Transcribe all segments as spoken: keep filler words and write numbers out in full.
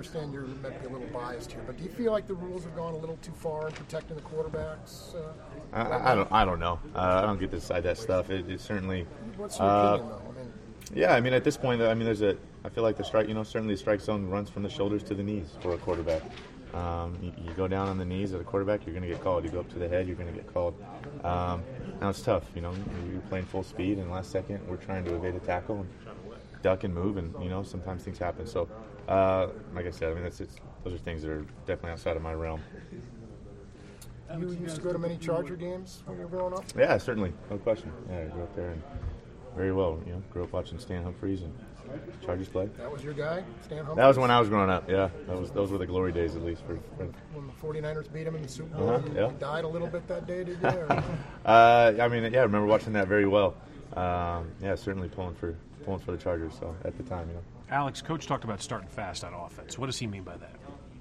understand you're maybe a little biased here, but do you feel like the rules have gone a little too far in protecting the quarterbacks? Uh, I, I, I don't. I don't know. Uh, I don't get to decide that stuff. It, it certainly. What's your uh, opinion, though? I mean, yeah, I mean, at this point, I mean, there's a. I feel like the strike. You know, certainly the strike zone runs from the shoulders to the knees for a quarterback. Um, you, you go down on the knees at a quarterback, you're going to get called. You go up to the head, you're going to get called. Um, now it's tough. You know, you're playing full speed, and last second we're trying to evade a tackle and duck and move, and you know sometimes things happen. So, uh, like I said, I mean, that's it's, those are things that are definitely outside of my realm. You used to go to many Charger games when you were growing up? Yeah, certainly, no question. Yeah, I grew up there and very well. You know, grew up watching Stan Humphries and Chargers play. That was your guy, Stan Humphries? That was when I was growing up. Yeah, that was those were the glory days, at least for. for when the forty-niners beat him in the Super Bowl, uh-huh, you, yeah. you died a little bit that day, did you? Or? uh, I mean, yeah, I remember watching that very well. Um, yeah, certainly pulling for pulling for the Chargers. So at the time, you know. Alex, Coach talked about starting fast on offense. What does he mean by that?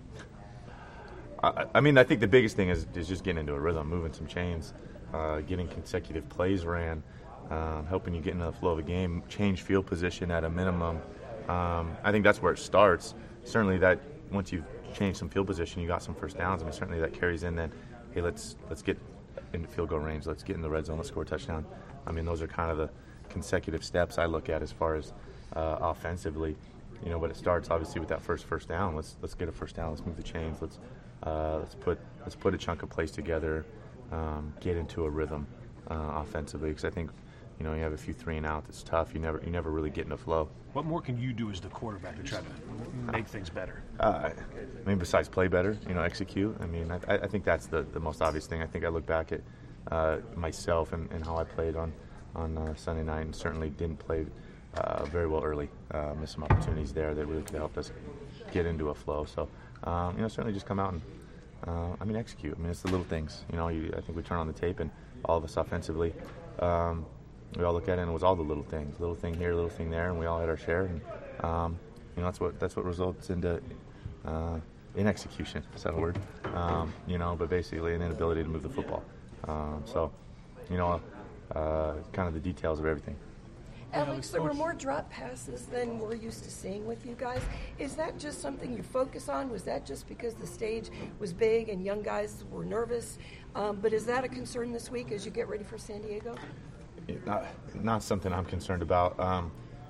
I, I mean, I think the biggest thing is, is just getting into a rhythm, moving some chains, uh, getting consecutive plays ran, um, helping you get into the flow of a game, change field position at a minimum. Um, I think that's where it starts. Certainly, that once you've changed some field position, you got some first downs. I mean, certainly that carries in. Then, hey, let's let's get into field goal range. Let's get in the red zone. Let's score a touchdown. I mean, those are kind of the consecutive steps I look at as far as uh, offensively. You know, but it starts obviously with that first first down. Let's let's get a first down. Let's move the chains. Let's uh, let's put let's put a chunk of plays together. Um, get into a rhythm uh, offensively, because I think, you know, you have a few three and out. It's tough. You never you never really get in a flow. What more can you do as the quarterback to try to make things better? Uh, I mean, besides play better, you know, execute. I mean, I, I think that's the, the most obvious thing. I think I look back at uh, myself and, and how I played on on uh, Sunday night, and certainly didn't play uh, very well early. Uh, missed some opportunities there that really could have helped us get into a flow. So, um, you know, certainly just come out and, uh, I mean, execute. I mean, it's the little things. You know, you, I think we turn on the tape, and all of us offensively, um, we all look at it, and it was all the little things, little thing here, little thing there, and we all had our share. And um, you know, that's what that's what results into uh, in execution. Is that a word? Um, you know, but basically an inability to move the football. Um, so, you know, uh, kind of the details of everything. Alex, there were more drop passes than we're used to seeing with you guys. Is that just something you focus on? Was that just because the stage was big and young guys were nervous? Um, but is that a concern this week as you get ready for San Diego? Not, not something I'm concerned about. Um,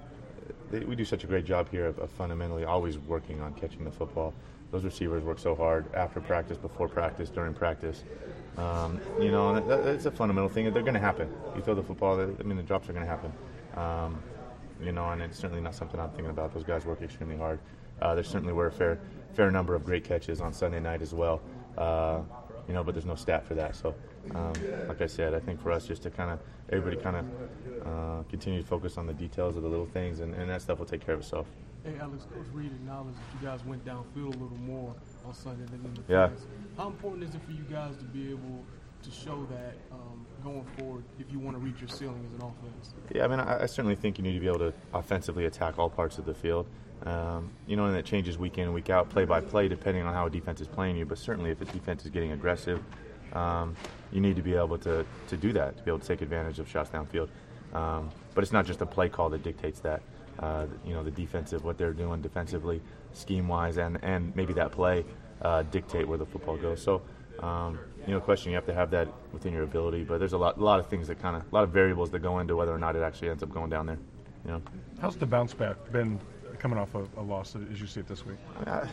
they, we do such a great job here of, of fundamentally always working on catching the football. Those receivers work so hard after practice, before practice, during practice. Um, you know, and that, that's a fundamental thing. They're going to happen. You throw the football, I mean, the drops are going to happen. Um, you know, and it's certainly not something I'm thinking about. Those guys work extremely hard. Uh, there certainly were a fair, fair number of great catches on Sunday night as well. Uh, you know, but there's no stat for that. So, um, like I said, I think for us just to kind of, everybody kind of uh, continue to focus on the details of the little things, and, and that stuff will take care of itself. Hey, Alex, Coach Reed acknowledged that you guys went downfield a little more on Sunday than in the yeah. past. How important is it for you guys to be able to show that um, going forward if you want to reach your ceiling as an offense? Yeah, I mean, I, I certainly think you need to be able to offensively attack all parts of the field. Um, you know, and it changes week in and week out, play by play, depending on how a defense is playing you. But certainly if a defense is getting aggressive, um, you need to be able to, to do that, to be able to take advantage of shots downfield. Um, but it's not just a play call that dictates that. Uh, you know, the defensive, what they're doing defensively, scheme-wise, and, and maybe that play uh, dictate where the football goes. So, um, you know, question, you have to have that within your ability. But there's a lot, a lot of things that kind of, a lot of variables that go into whether or not it actually ends up going down there. You know. How's the bounce back been coming off a, a loss as you see it this week? Uh,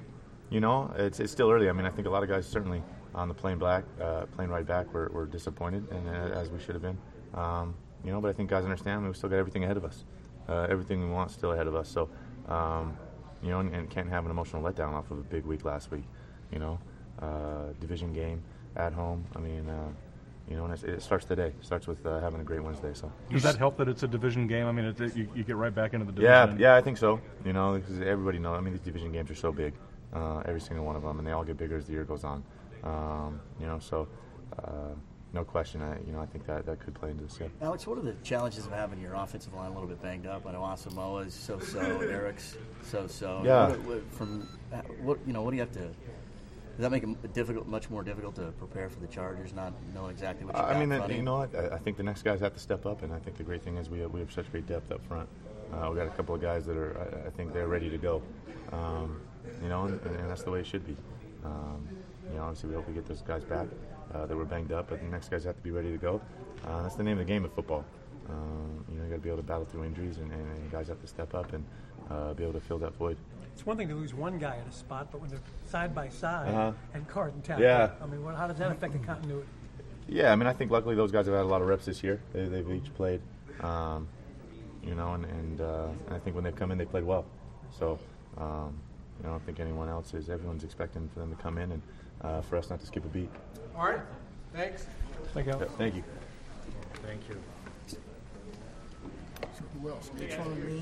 you know, it's it's still early. I mean, I think a lot of guys certainly on the plane black, uh, plane ride back were, were disappointed, and uh, as we should have been. Um, you know, but I think guys understand we've still got everything ahead of us. Uh, everything we want still ahead of us. So, um, you know, and, and can't have an emotional letdown off of a big week last week. You know, uh, division game at home. I mean, uh, you know, and it's, it starts today. It starts with uh, having a great Wednesday. So, does that help that it's a division game? I mean, it, you, you get right back into the division. Yeah, yeah, I think so. You know, because everybody knows. I mean, these division games are so big, uh, every single one of them, and they all get bigger as the year goes on. Um, you know, so. Uh, No question. I, you know, I think that, that could play into this. Yeah. Alex, what are the challenges of having your offensive line a little bit banged up? I know Asamoah's so-so, Eric's so-so. Yeah. What, what, from what you know, what do you have to? Does that make it difficult, much more difficult to prepare for the Chargers, not knowing exactly what you got I mean, in front you of know what? I, I think the next guys have to step up, and I think the great thing is we have, we have such great depth up front. Uh, we got a couple of guys that are, I, I think they're ready to go. Um, you know, and, and that's the way it should be. Um, you know, obviously we hope we get those guys back uh, that were banged up, but the next guys have to be ready to go. Uh, that's the name of the game of football. Um, you know, you got to be able to battle through injuries, and, and, and guys have to step up and uh, be able to fill that void. It's one thing to lose one guy at a spot, but when they're side by side Uh-huh. and guard and tackle, Yeah. I mean, what, how does that affect the continuity? Yeah, I mean, I think luckily those guys have had a lot of reps this year. They, they've each played, um, you know, and and, uh, and I think when they've come in, they played well. So, um, you know, I don't think anyone else is. Everyone's expecting for them to come in and uh, for us not to skip a beat. All right. Thanks. Thank you. Yeah, thank you. Thank you. Who else? Mitch on me.